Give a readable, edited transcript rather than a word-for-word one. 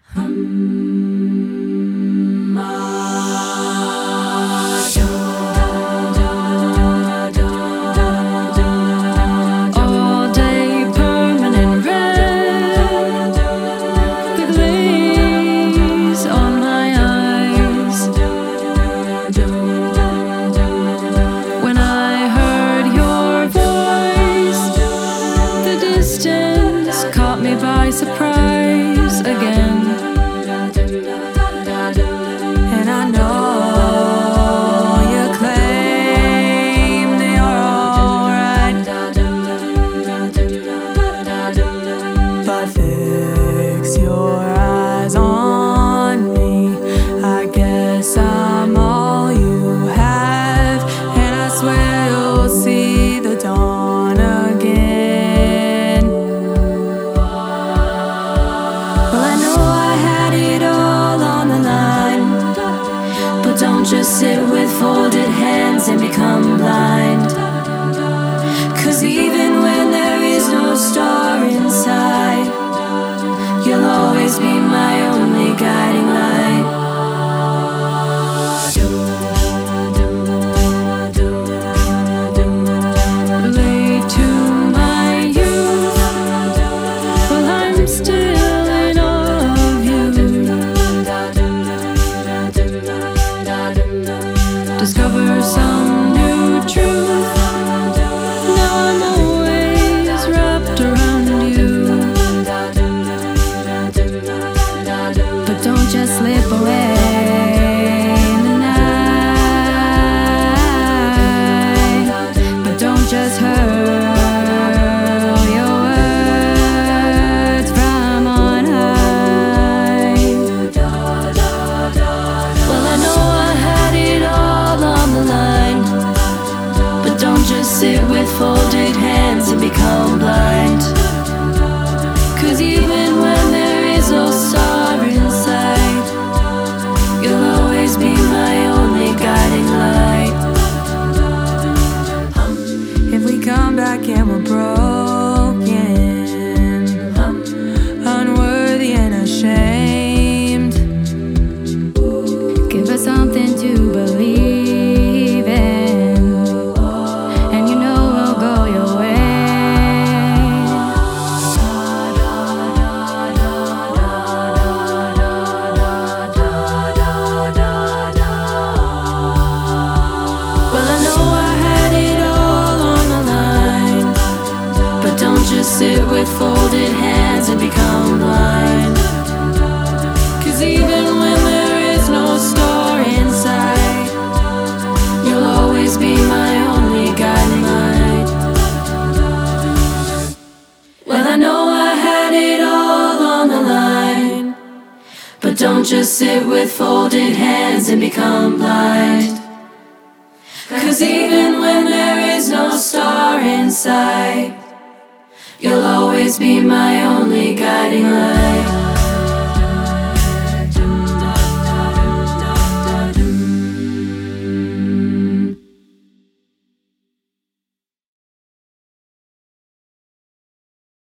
All day permanent red, the glaze on my eyes. When I heard your voice, the distance caught me by surprise again. And I know you claim that you're alright, but fix your eyes on me. I guess I'm all you have, and I swear you'll see the dawn again. Well, I know I had it all on the line, but don't just sit with folded hands and become blind. 'Cause even when there is no star inside, you'll always be my only guiding light. Late to my youth, well, I'm still in awe of you. Discover some new truth. Now I'm always wrapped around you. But don't just slip away in the night. But don't just hurl your words from on high. Well, I know I had it all on the line, but don't just sit with folded hands and become blind. 'Cause even when there is no star inside, you'll always be my only guiding light. If we come back and we're broken, unworthy and ashamed, give us something to believe in, and you know we'll go your way. Well, I know I had it all on the line, but don't just sit with folded hands and become blind. 'Cause even when there is no star inside, you'll always be my only guiding light. Well, I know I had it all on the line, but don't just sit with folded hands and become blind. 'Cause even when there is no star inside, you'll always be my only guiding light.